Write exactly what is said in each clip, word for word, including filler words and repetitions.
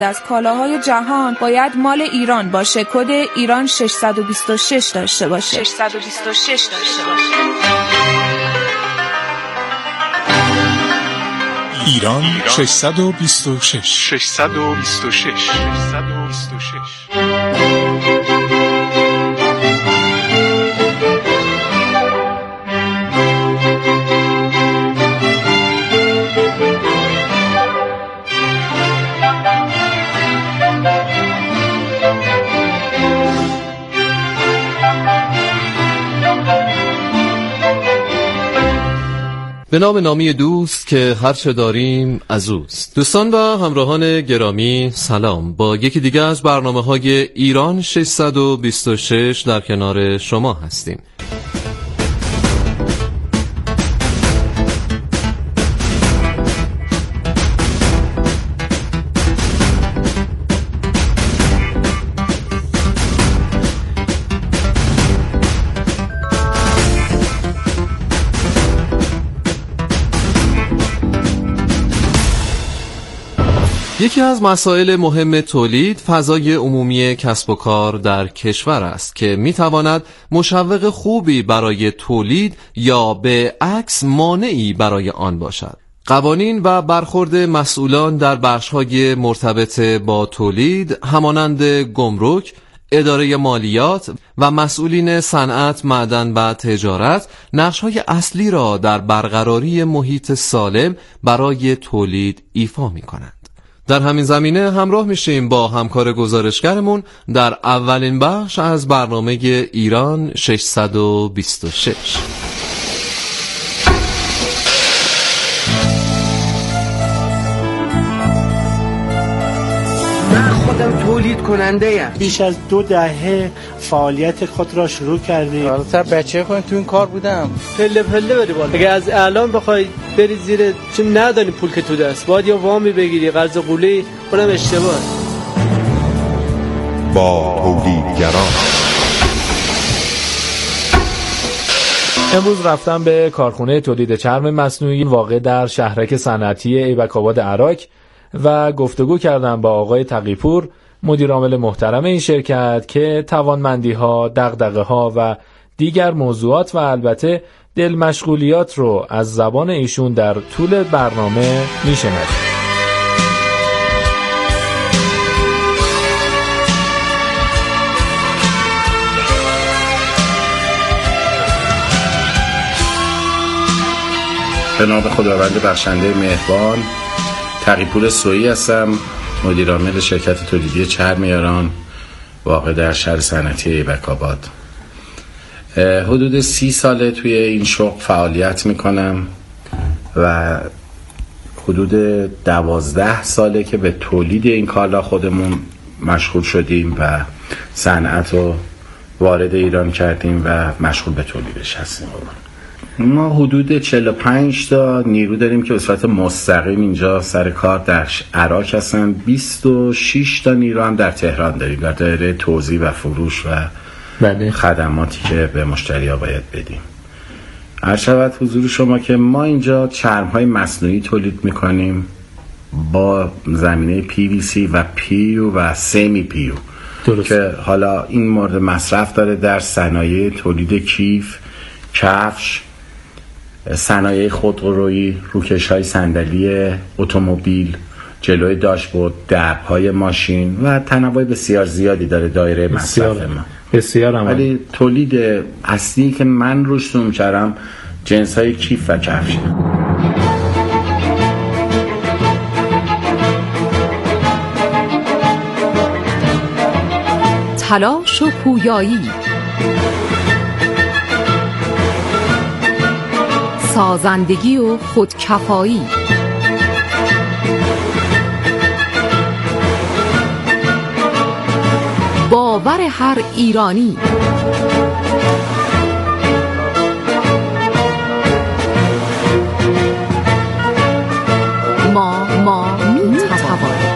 از کالاهای جهان باید مال ایران باشه، کد ایران ششصد و بیست و شش داشته باشه. ششصد و بیست و شش داشته باشه. ایران ششصد و بیست و شش. ششصد و بیست و شش. ششصد و بیست و شش. به نام نامی دوست که هرچه داریم از اوست. دوستان و همراهان گرامی سلام، با یکی دیگه از برنامه‌های ایران ششصد و بیست و شش در کنار شما هستیم. یکی از مسائل مهم تولید فضای عمومی کسب و کار در کشور است که میتواند مشوق خوبی برای تولید یا به عکس مانعی برای آن باشد. قوانین و برخورد مسئولان در بخش‌های مرتبط با تولید همانند گمرک، اداره مالیات و مسئولین صنعت، معدن و تجارت نقش‌های اصلی را در برقراری محیط سالم برای تولید ایفا می‌کنند. در همین زمینه همراه میشیم با همکار گزارشگرمون در اولین بخش از برنامه ایران ششصد و بیست و شش. من خودم تولید کننده ام. بیش از دو دهه فعالیت خود را شروع کردیم. البته بچه خودم تو این کار بودم. پله پله بری بالا. اگه از الان بخوای بری زیر، چون ندانی پول که تو دست، باید یا وامی بگیری قرض قولی، اونم اشتباه. با تولیدگران امروز رفتم به کارخانه تولید چرم مصنوعی واقع در شهرک صنعتی ایبک‌آباد عراق و گفتگو کردم با آقای تقی‌پور، مدیر عامل محترم این شرکت، که توانمندی‌ها، دغدغه‌ها و دیگر موضوعات و البته دل مشغولیات رو از زبان ایشون در طول برنامه میشنوید. به نام خداوند بخشنده مهربان، تقی‌پور سویی هستم، مدیر عامل شرکت تولیدی چرم ایران واقع در شهر صنعتی ایبک‌آباد. حدود سی ساله توی این شغل فعالیت میکنم و حدود دوازده ساله که به تولید این کالا خودمون مشغول شدیم و صنعت رو وارد ایران کردیم و مشغول به تولیدش هستیم. ما حدود چهل و پنج تا نیرو داریم که به صورت مستقیم اینجا سر کار در عراق هستن. بیست و شش تا نیرو هم در تهران داریم در دایره توزیع و فروش و بله. خدماتی که به مشتری‌ها باید بدیم. عرض شود حضور شما که ما اینجا چرم‌های مصنوعی تولید می‌کنیم با زمینه پی وی سی و پیو و سمی پیو درست. که حالا این مورد مصرف داره در صنایع تولید کیف، کفش، صنایع خودرویی، روکش‌های صندلی اتومبیل، جلوی داشبورد، درهای ماشین و تنوع بسیار زیادی داره دایره مصرف ما. بسیار هم. ولی تولید اصلی که من روش زوم کردم جنس‌های کیف و کفش. تلاش و پویایی، سازندگی و خودکفایی، باور هر ایرانی، ما ما می‌توانیم.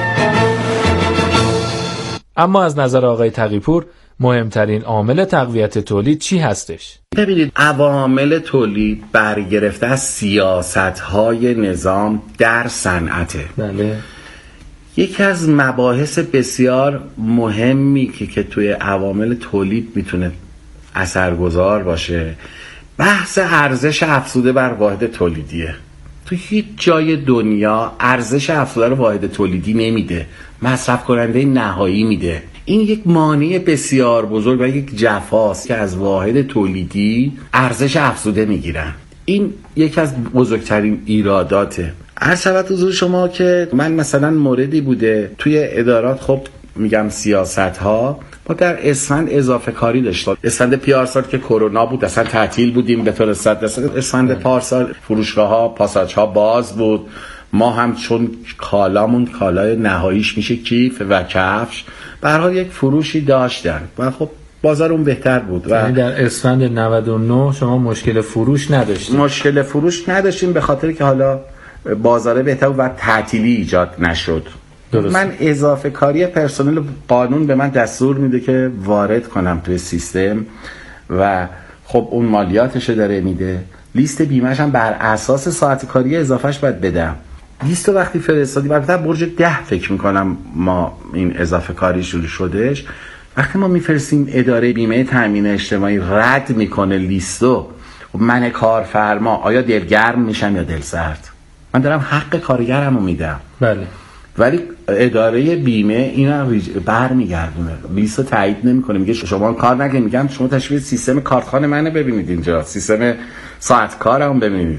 اما از نظر آقای تقی‌پور مهمترین عامل تقویت تولید چی هستش؟ ببینید، عوامل تولید برگرفته از سیاست‌های نظام در صنعته. بله. یکی از مباحث بسیار مهمی که که توی عوامل تولید میتونه اثرگذار باشه بحث ارزش افزوده بر واحد تولیدیه. تو هیچ جای دنیا ارزش افزوده رو واحد تولیدی نمیده، مصرف کننده نهایی میده. این یک مانع بسیار بزرگ و یک جفاست که از واحد تولیدی ارزش افزوده میگیرن. این یکی از بزرگترین ایراداته. عرض شود حضور شما که من مثلا موردی بوده توی ادارات، خب میگم سیاست ها، ما در اسفند اضافه کاری داشتیم. اسفند پیارسال که کرونا بود اصلا تعطیل بودیم به طور صد درصد. اسفند پارسال فروشگاه ها، پاساژ ها باز بود. ما هم چون کالامون کالای نهاییش میشه کیف و کفش، به هر حال یک فروشی داشتن و خب بازار اون بهتر بود. و یعنی در اسفند نود و نه شما مشکل فروش نداشتیم؟ مشکل فروش نداشتیم به خاطر که حالا بازار بهتر و تعطیلی ایجاد نشد. درست. من اضافه کاری پرسنل قانون به من دستور میده که وارد کنم توی سیستم و خب اون مالیاتش داره میده. لیست بیمه‌ش هم بر اساس ساعت کاری اضافهش باید بدم. لیست وقتی فرستادی البته برج ده فکر میکنم ما این اضافه کاری شروع شدش. وقتی ما میفرستیم اداره بیمه تامین اجتماعی رد میکنه لیستو، من کارفرما آیا دلگرم میشم یا دلسرد؟ من دارم حق کارگرمو میدم. بله. ولی اداره بیمه اینا برمیگردونه، لیستو تایید نمیکنه، میگه شما کار نکنید. میگم شما تشریح سیستم کارتخوان منو ببینید، اینجا سیستم ساعت کارم ببینید،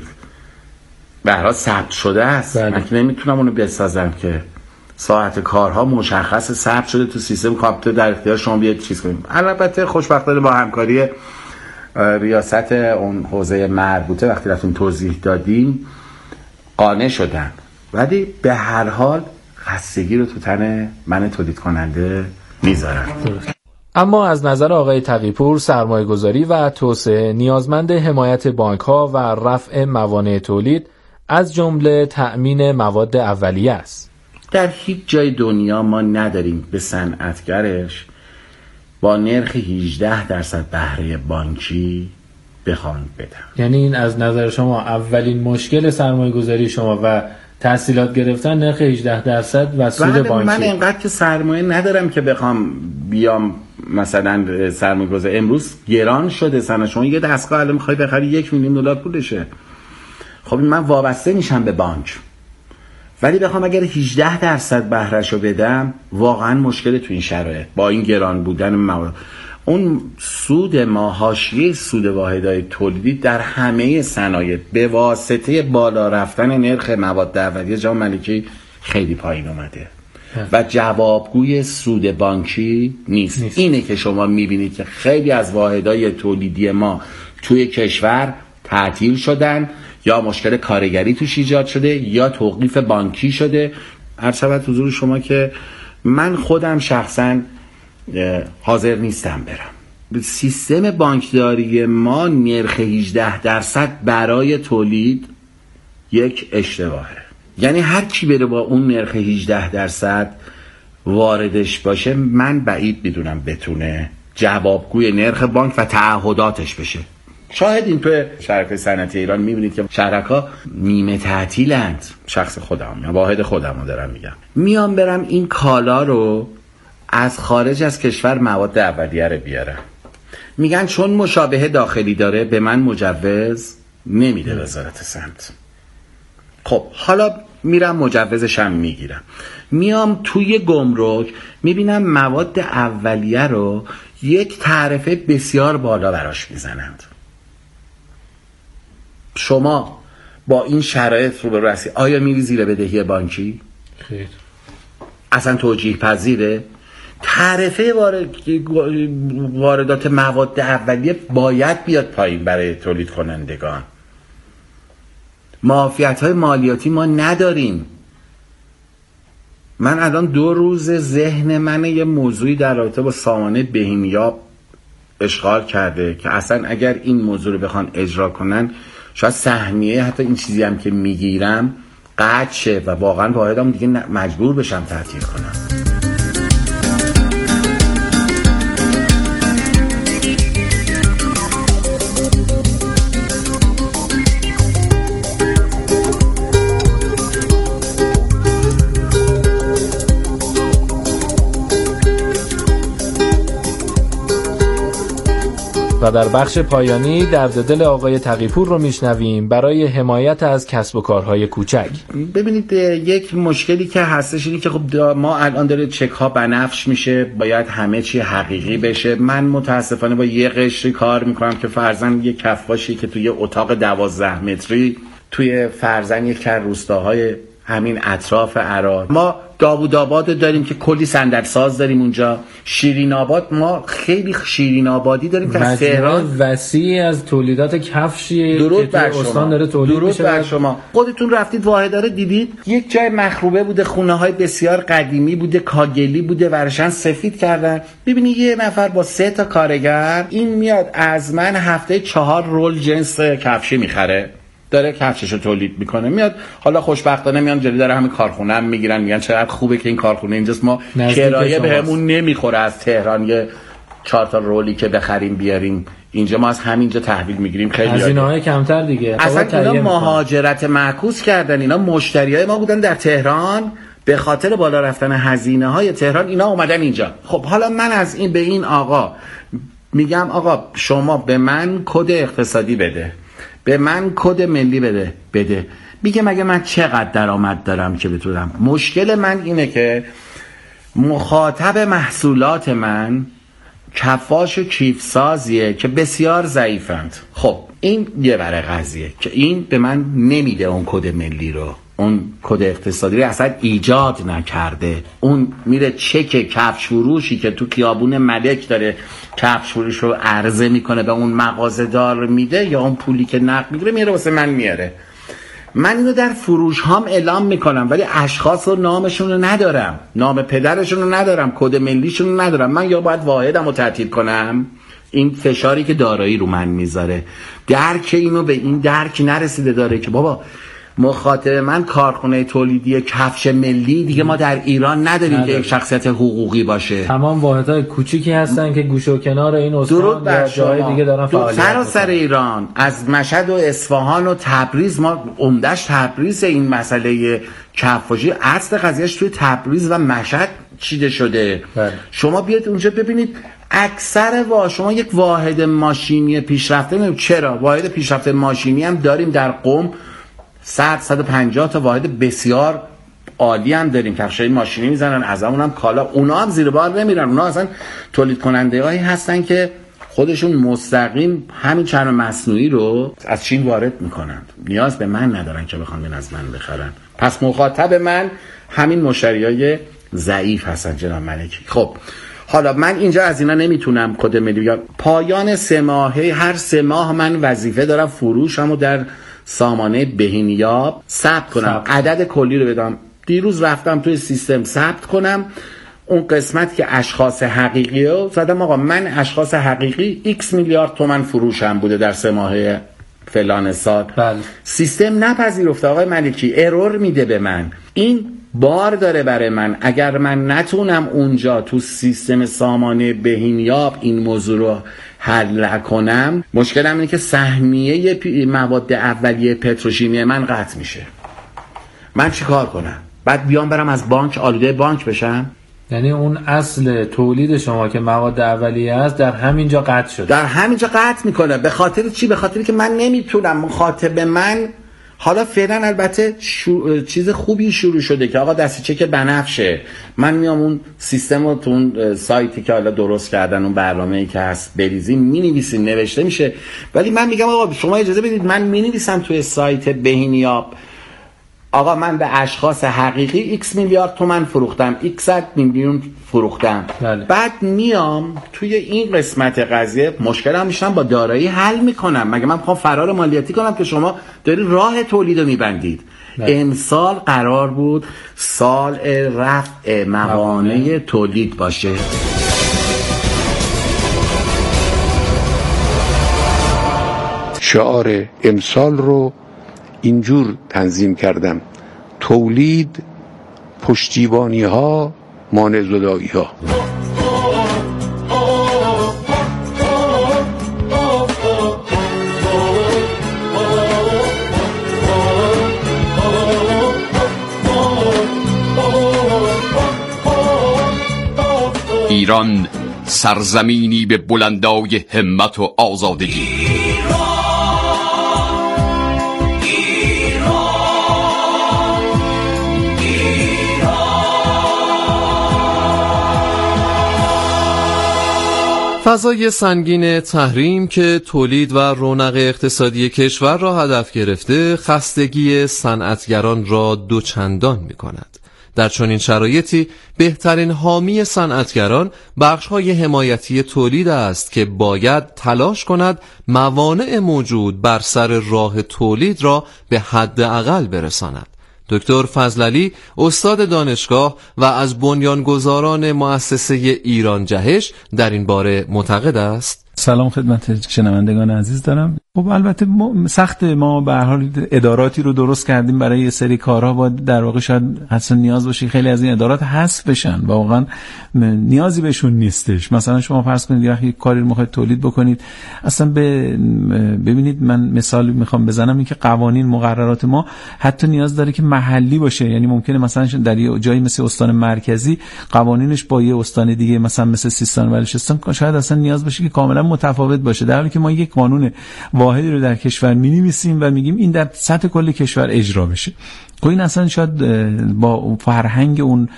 به هر حال ثبت شده است. بله. من که نمیتونم اونو بسازم که ساعت کارها مشخص ثبت شده تو سیستم کامپیوتر در اختیار شما بیاد چیز کنیم. البته خوشبختانه با همکاری ریاست اون حوزه مربوطه وقتی رفتیم توضیح دادیم قانع شدن، ولی به هر حال خستگی رو تو تن من تولید کننده میذارن. اما از نظر آقای تقی‌پور سرمایه گذاری و توسعه نیازمند حمایت بانک ها و رفع موانع تولید از جمله تأمین مواد اولیه است. در هیچ جای دنیا ما نداریم به صنعتگرش با نرخ هجده درصد بهره بانکی بخوان بدم. یعنی این از نظر شما اولین مشکل سرمایه گذاری شما و تحصیلات گرفتن نرخ هجده درصد و سود بانکی؟ من اینقدر که سرمایه ندارم که بخوام بیام مثلا سرمایه گذاری. امروز گران شده سن شما یه دستگاه الان میخوای بخری یک میلیون دلار پولشه. خب من وابسته میشم به بانک، ولی بخوام اگر هجده درصد بهرهشو بدم واقعا مشکل تو این شرایط با این گران بودن مواد. اون سود ما حاشیه سود واحدهای تولیدی در همه صنایع به واسطه بالا رفتن نرخ مواد اولیه جناب ملکی خیلی پایین اومده و جوابگوی سود بانکی نیست. نیست. اینه که شما میبینید که خیلی از واحدهای تولیدی ما توی کشور تعطیل شدن یا مشکل کارگری توش ایجاد شده یا توقیف بانکی شده. عرض شود حضور شما که من خودم شخصا حاضر نیستم برم. سیستم بانکداری ما نرخ هجده درصد برای تولید یک اشتباهه. یعنی هر کی بره با اون نرخ هجده درصد واردش باشه من بعید میدونم بتونه جوابگوی نرخ بانک و تعهداتش بشه. شاهد این توی شرکت صنعتی ایران میبینید که شرکا نیمه تعطیلند. شخص خودم یا واحد خودم رو دارم میگم، میام برم این کالا رو از خارج از کشور مواد اولیه رو بیارم، میگن چون مشابه داخلی داره به من مجوز نمیده وزارت صنعت. خب حالا میرم مجوزشم میگیرم، میام توی گمرک میبینم مواد اولیه رو یک تعرفه بسیار بالا براش میزنند. شما با این شرایط رو برسی آیا میری زیر بدهی بانکی؟ خیر. اصلا توجیه پذیره؟ تعرفه واردات مواد اولیه باید بیاد پایین برای تولید کنندگان. معافیت‌های مالیاتی ما نداریم. من الان دو روز ذهن من یه موضوعی در رابطه با سامانه بهینیاب اشغال کرده که اصلا اگر این موضوع رو بخوان اجرا کنن شاید سهمیه حتی این چیزی هم که میگیرم قطع شه و واقعا واحدم دیگه مجبور بشم تعطیل کنم. و در بخش پایانی درد دل آقای تقی‌پور رو میشنویم برای حمایت از کسب و کارهای کوچک. ببینید یک مشکلی که هستش اینه که خب ما الان داره چک ها بنفش میشه، باید همه چی حقیقی بشه. من متاسفانه با یه قشری کار میکنم که فرضاً یه کفاشی که توی اتاق دوازده متری توی فرضاً یک از روستاهای همین اطراف عراق، ما داوودآباد داریم که کلی صندل ساز داریم اونجا، شیرین آباد ما خیلی شیرین آبادی داریم که از تهران وسیع از تولیدات کفشی درود که تو استان داره تولید درود میشه. بر شما. خودتون رفتید واحداره دیدید یک جای مخروبه بوده، خونه های بسیار قدیمی بوده، کاگلی بوده، ورشن سفید کردن. ببینید یه نفر با سه تا کارگر این میاد از من هفته چهار رول جنس کفشی میخره، داره کفششو تولید میکنه، میاد حالا خوشبختانه میان جلوی داره همین کارخونه هم میگیرن، میگن چقدر خوبه که این کارخونه اینجاست، ما کرایه بهمون نمیخوره از تهران یه چهار تا رولی که بخریم بیاریم اینجا، ما از همینجا تحویل میگیریم. خیلی هزینه‌های کمتر دیگه. اصلا اینا مهاجرت معکوس کردن، اینا مشتریای ما بودن در تهران، به خاطر بالا رفتن هزینه‌های تهران اینا اومدن اینجا. خب حالا من از این به این آقا میگم آقا شما به من کد اقتصادی بده، به من کد ملی بده بده میگه مگه من چقدر درآمد دارم که بتونم. مشکل من اینه که مخاطب محصولات من کفاش و کیف سازیه که بسیار ضعیفند. خب این یه بره قضیه که این به من نمیده اون کد ملی رو، اون کد اقتصادی رو اصلا ایجاد نکرده. اون میره چک کفش فروشی که تو خیابون ملک داره کفش فروش رو عرضه میکنه به اون مغازه دار میده، یا اون پولی که نقد میگیره میاره واسه من میاره. من اینو در فروش هام اعلام میکنم ولی اشخاص و نامشون رو ندارم، نام پدرشون رو ندارم، کد ملیشون رو ندارم. من یا باید واحدم رو تعطیل کنم، این فشاری که دارایی رو من میذاره، درک اینو به این درک نرسیده داره که بابا مخاطب من کارخونه تولیدی کفش ملی دیگه ما در ایران نداریم که یک شخصیت حقوقی باشه. تمام واحدهای کوچیکی هستن که گوشه و کنار این استان یا جای دیگه دارن فعالیت میکنن. سر ایران از مشهد و اصفهان و تبریز، ما عمدش تبریز این مسئله کفاشی اصل قضیهش توی تبریز و مشهد چیده شده. بله. شما بیاید اونجا ببینید اکثر وا شما یک واحد ماشینی پیشرفته نمید. چرا واحد پیشرفته ماشینی هم داریم در قم، صد صد و پنجاه تا واحد بسیار عالی هم داریم، کفشای ماشینی میزنن، از اون هم کالا، اونا هم زیر بار نمیرن، اونا اصلا تولید کننده هایی هستن که خودشون مستقیم همین چرم مصنوعی رو از چین وارد میکنن، نیاز به من ندارن که بخوان از من بخرن. پس مخاطب من همین مشتریای ضعیف هستن جناب ملکی. خب حالا من اینجا از اینا نمیتونم کد ملی بگم. پایان سه ماهه هر سه ماه من وظیفه دارم فروشمو در سامانه بهینیاب ثبت کنم، عدد کلی رو بدم. دیروز رفتم توی سیستم ثبت کنم اون قسمت که اشخاص حقیقی رو زدم، آقا من اشخاص حقیقی ایکس میلیارد تومن فروشم بوده در سه ماهه فلان سال. بله. سیستم نپذیرفته آقای ملکی، ارور میده به من، این بار داره برای من. اگر من نتونم اونجا تو سیستم سامانه بهینیاب این موضوع رو حل کنم، مشکلم اینه که سهمیه مواد اولیه پتروشیمی من قطع میشه. من چی کار کنم؟ بعد بیام برم از بانک آلوده بانک بشم؟ یعنی اون اصل تولید شما که مواد اولیه است در همینجا قطع شده. در همینجا قطع میکنه. به خاطر چی؟ به خاطری که من نمیتونم، مخاطب من حالا فعلا البته شو... چیز خوبی شروع شده که آقا دستی چک بنفشه، من میام اون سیستم رو تو اون سایتی که حالا درست کردن اون برنامه‌ای که هست بریزیم مینویسیم، نوشته میشه. ولی من میگم آقا شما اجازه بدید من مینویسم توی سایت بهینیاب آقا من به اشخاص حقیقی ایکس میلیارد تومن فروختم، ایکس میلیون فروختم. بله. بعد میام توی این قسمت قضیه مشکلم میشم با دارایی حل میکنم. مگه من میخوام فرار مالیاتی کنم که شما داری راه تولید رو میبندید؟ بله. امسال قرار بود سال رفع موانع تولید باشه. شعار امسال رو اینجور تنظیم کردم: تولید، پشتیبانی ها، مانع زدایی ها. ایران سرزمینی به بلندای همت و آزادگی. فضای سنگین تحریم که تولید و رونق اقتصادی کشور را هدف گرفته، خستگی صنعتگران را دوچندان می کند. در چنین شرایطی بهترین حامی صنعتگران بخش‌های حمایتی تولید است که باید تلاش کند موانع موجود بر سر راه تولید را به حد اقل برساند. دکتر فضلعلی استاد دانشگاه و از بنیانگذاران مؤسسه ایران جهش در این باره معتقد است. سلام خدمت شنوندگان عزیز دارم. خب البته ما سخت ما به هر حال اداراتی رو درست کردیم برای یه سری کارها، با در واقع شاید اصلا نیاز باشه خیلی از این ادارات حذف بشن و واقعا نیازی بهشون نیستش. مثلا شما فرض کنید یه کاری رو میخواید تولید بکنید، اصلا به ببینید من مثال میخوام بزنم، این که قوانین مقررات ما حتی نیاز داره که محلی باشه. یعنی ممکنه مثلا در یه جایی مثل استان مرکزی قوانینش با یه استان دیگه مثلا مثل سیستان و بلوچستان شاید اصلا نیاز باشه که کاملا متفاوت باشه، در حالی که ما یک قانون واحدی رو در کشور می‌نویسیم و میگیم این در سطح کل کشور اجرا بشه. خب این اصلا شاید با فرهنگ اون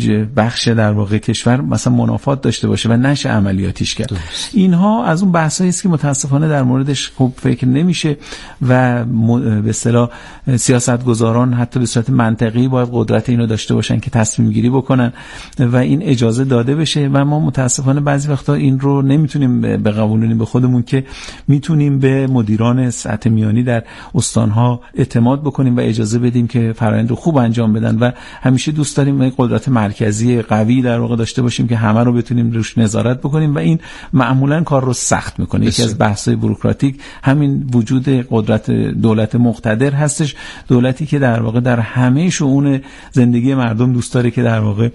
بخش در واقع کشور مثلا منافات داشته باشه و نشه عملیاتیش کرد. دوست. اینها از اون بحثایی است که متاسفانه در موردش خوب فکر نمیشه و به اصطلاح سیاستگزاران حتی به صورت منطقی باید قدرت اینو داشته باشن که تصمیم گیری بکنن و این اجازه داده بشه و ما متاسفانه بعضی وقتا این رو نمیتونیم بقبولونیم به خودمون که میتونیم به مدیران سطح میانی در استانها اعتماد بکنیم و اجازه بدیم که فرآیند رو خوب انجام بدن و همیشه دوست داریم یک قدرت مرکزی قوی در واقع داشته باشیم که همه رو بتونیم روش نظارت بکنیم و این معمولا کار رو سخت میکنه. یکی از بحث‌های بوروکراتیک همین وجود قدرت دولت مقتدر هستش، دولتی که در واقع در همه شؤون زندگی مردم دوست داره که در واقع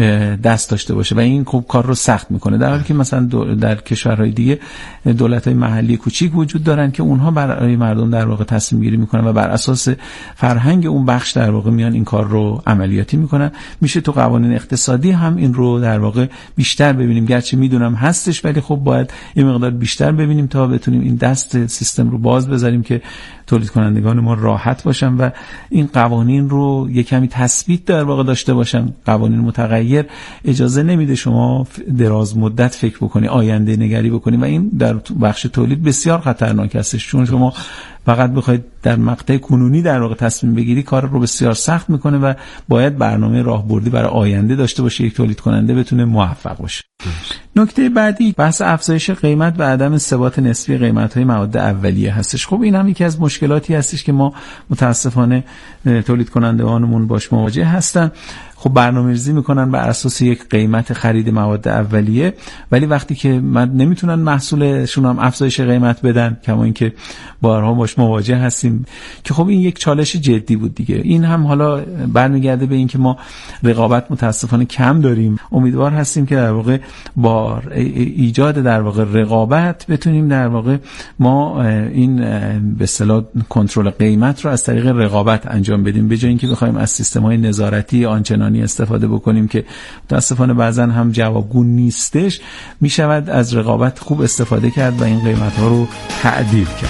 دست داشته باشه و این خوب کار رو سخت میکنه، در حالی که مثلا در کشورهای دیگه دولت‌های محلی کوچیک وجود دارن که اونها برای مردم در واقع تصمیم گیری میکنن و بر اساس فرهنگ اون بخش در واقع میان این کار رو عملیاتی میکنن. میشه تو قوانین اقتصادی هم این رو در واقع بیشتر ببینیم، گرچه میدونم هستش ولی خب باید یه مقدار بیشتر ببینیم تا بتونیم این دست سیستم رو باز بذاریم که تولید کنندگان ما راحت باشن و این قوانین رو یه کمی تثبیت در واقع داشته باشن. قوانین متغیر اجازه نمیده شما دراز مدت فکر بکنی، آینده نگری بکنی و این در بخش تولید بسیار خطرناک هستش، چون شما فقط بخواید در مقطع کنونی در واقع تصمیم بگیری کار رو بسیار سخت میکنه و باید برنامه راهبردی برای آینده داشته باشه یک تولید کننده بتونه موفق باشه. نکته بعدی بحث افزایش قیمت و عدم ثبات نسبی قیمت‌های مواد اولیه هستش. خب این هم یکی از مشکلاتی هستش که ما متاسفانه تولید کنندگانمون باش مواجه هستن. خب برنامه‌ریزی میکنن بر اساس یک قیمت خرید مواد اولیه، ولی وقتی که من نمیتونن محصولشون هم افزایش قیمت بدن، کما اینکه بارها باش مواجه هستیم که خب این یک چالش جدی بود دیگه. این هم حالا برمیگرده به این که ما رقابت متاسفانه کم داریم. امیدوار هستیم که در واقع با ایجاد در واقع رقابت بتونیم در واقع ما این به اصطلاح کنترل قیمت رو از طریق رقابت انجام بدیم، به جای اینکه بخوایم از سیستم‌های نظارتی آنچنانی استفاده بکنیم که متاسفانه بعضا هم جوابگو نیستش. میشود از رقابت خوب استفاده کرد و این قیمت‌ها رو تعدیل کرد.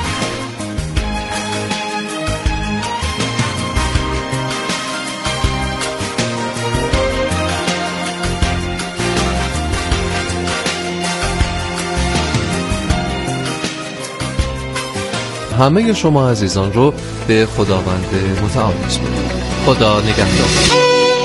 همه شما عزیزان رو به خداوند متعال می‌سپارم. خدا نگهدار.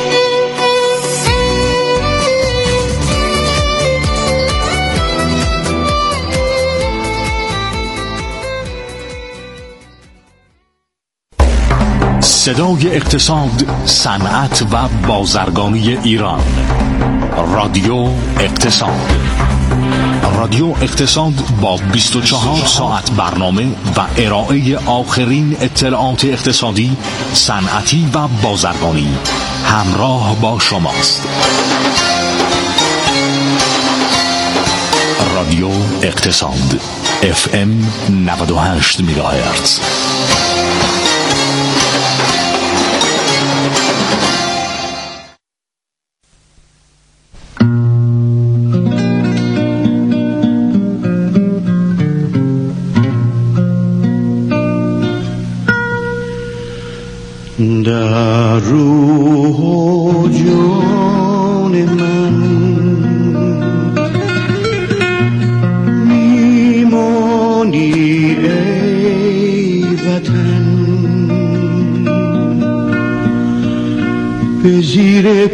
صدای اقتصاد، صنعت و بازرگانی ایران. رادیو اقتصاد. رادیو اقتصاد با بیست و چهار ساعت برنامه و ارائه آخرین اطلاعات اقتصادی، صنعتی و بازرگانی همراه با شماست. رادیو اقتصاد اف ام نود و هشت مگاهرتز.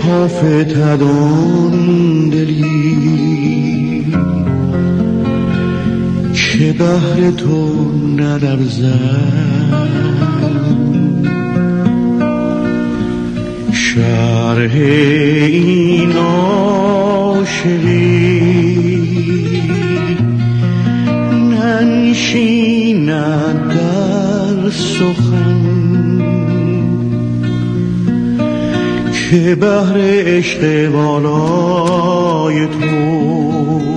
پا فتدان دلی که بهر تو ندرزد، شرح این عاشقی ننشیند در سخن که بهر عشق والای تو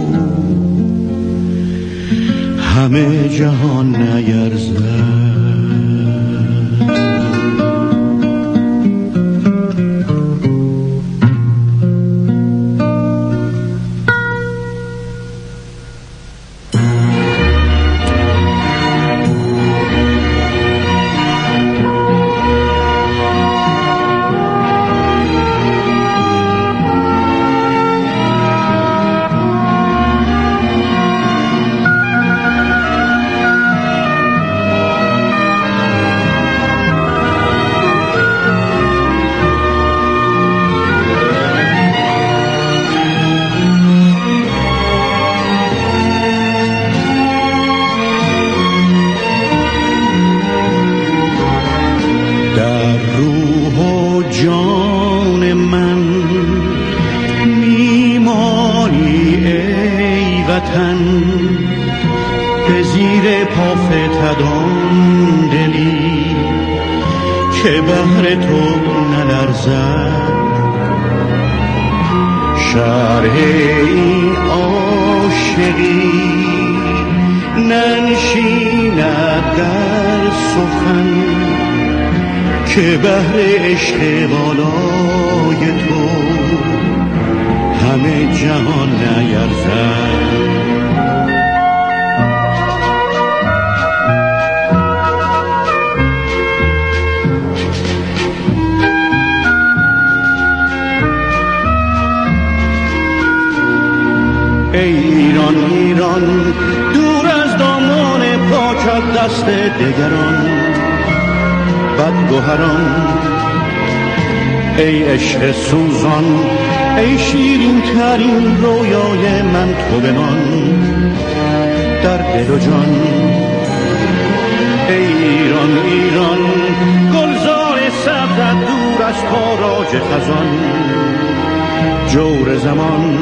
همه جهان نیرزد. شرح این عاشقی ننشیند در سخن که بهر عشق والای تو همه جهان نیرزد. ای ایران ایران دور از دامان پاکت دست دگران بدگوهران، ای عشق سوزان ای شیرین ترین رویای من تو بمان در دل و جان. ای ایران ایران گلزار سبزت دور از تاراج خزان جور زمان،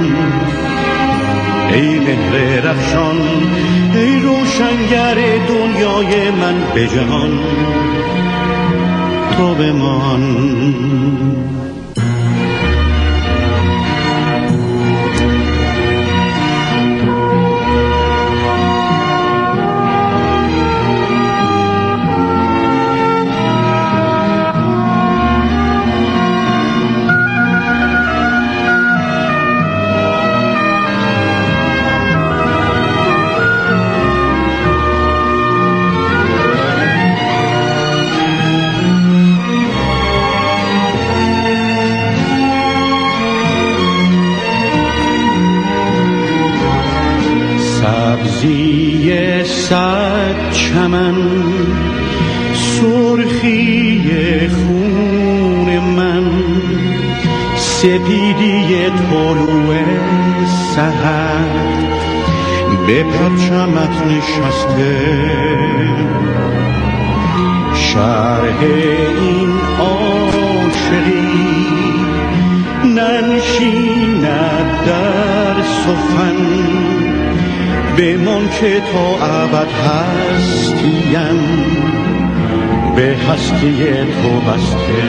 ای مهر رخشان ای روشنگر دنیای من به جهان تو بمان. سبزی صد چمن سرخی خون من، سپیدی طلوع سحر به پرچمت نشسته، شرح این عاشقی ننشیند در سخن بمان که تا ابد هستیم به هستی تو بسته.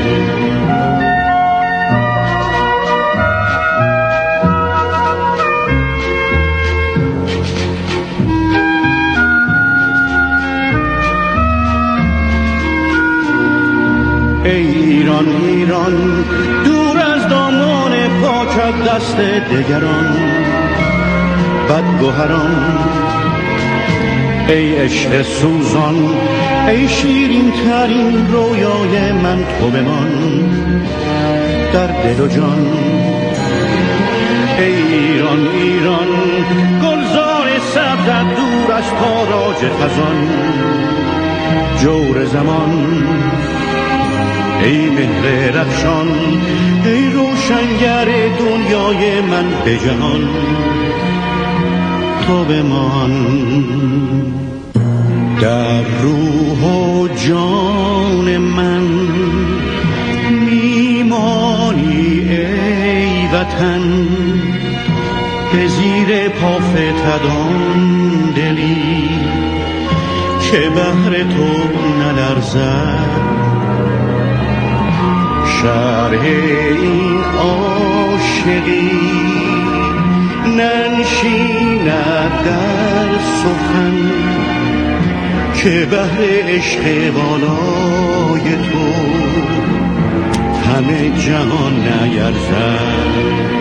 ای ایران ایران دور از دامان پاکت دست دگران بدگوهران، ای عشق سوزان ای شیرین ترین رویای من تو بمان در دل و جان. ای ایران ایران گلزار سبزت دور از تاراج خزان جور زمان، ای مهر رخشان، ای روشنگر دنیای من به جهان تو بمان. در روح و جان من میمانی ای وطن، به زیر پا فتدان دلی که بهر تو نلرزد. شرح این عاشقی ننشیند در سخن، که بهر عشق بالای تو همه جهان نیرزد.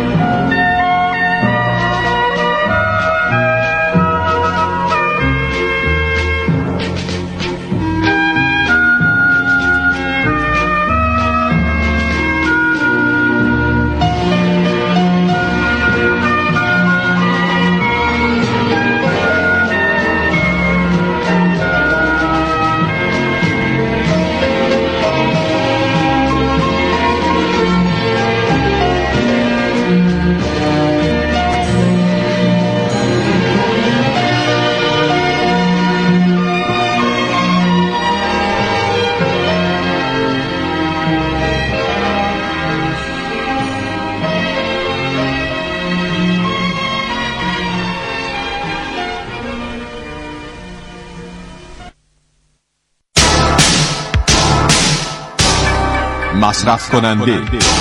مصرف کننده،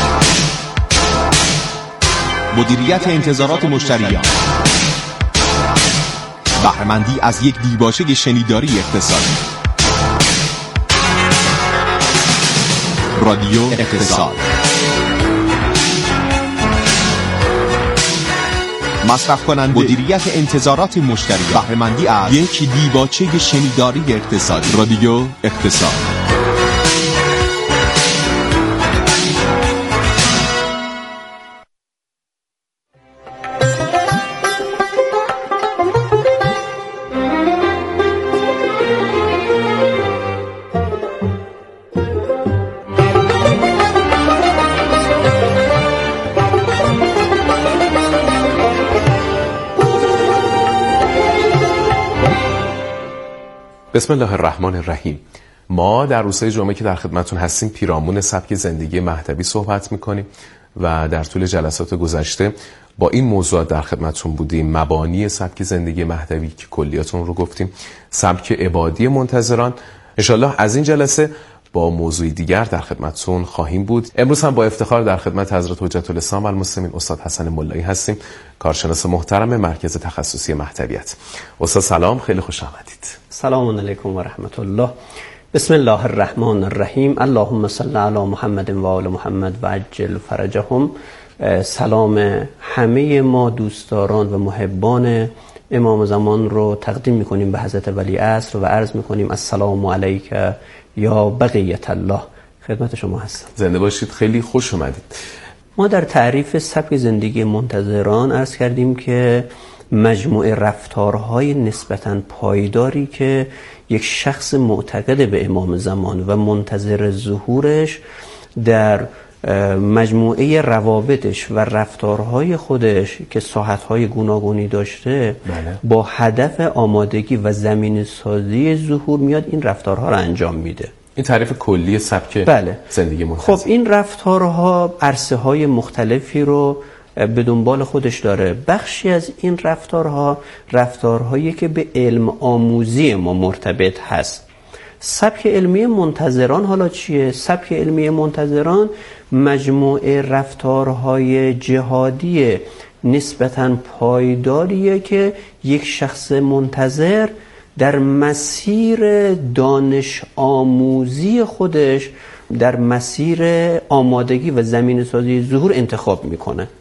مدیریت انتظارات مشتریان، بهره‌مندی از یک دیباچه شنیداری اقتصادی. رادیو اقتصاد. مصرف کننده، مدیریت انتظارات مشتریان، بهره‌مندی از یک دیباچه شنیداری اقتصادی. رادیو اقتصاد. بسم الله الرحمن الرحیم. ما در روزهای جمعه که در خدمتتون هستیم پیرامون سبک زندگی مهدوی صحبت میکنیم و در طول جلسات گذشته با این موضوعات در خدمتتون بودیم. مبانی سبک زندگی مهدوی که کلیاتون رو گفتیم، سبک عبادی منتظران. انشالله از این جلسه با موضوعی دیگر در خدمتتون خواهیم بود. امروز هم با افتخار در خدمت حضرت حجت الاسلام و المسلمین استاد حسن ملایی هستیم، کارشناس محترم مرکز تخصصی مهدویت. استاد سلام، خیلی خوش آمدید. سلام علیکم و رحمت الله. بسم الله الرحمن الرحیم. اللهم صل علی محمد و آل محمد و عجل فرجهم. سلام همه ما دوستداران و محبان امام زمان رو تقدیم میکنیم به حضرت ولی عصر و عرض میکنیم السلام علیک یا بقیت الله. خدمت شما هستم. زنده باشید. خیلی خوش اومدید. ما در تعریف سبک زندگی منتظران عرض کردیم که مجموعه رفتارهای نسبتاً پایداری که یک شخص معتقد به امام زمان و منتظر ظهورش در مجموعه روابطش و رفتارهای خودش که ساحتهای گوناگونی داشته بله. با هدف آمادگی و زمین سازی ظهور میاد این رفتارها را انجام میده. این تعریف کلی سبک بله. زندگی منتظر. خب این رفتارها عرصه های مختلفی رو به دنبال خودش داره. بخشی از این رفتارها رفتارهایی که به علم آموزی ما مرتبط هست. سبک علمی منتظران حالا چیه؟ سبک علمی منتظران مجموعه رفتارهای جهادی نسبتاً پایداریه که یک شخص منتظر در مسیر دانش آموزی خودش در مسیر آمادگی و زمین سازی ظهور انتخاب میکنه.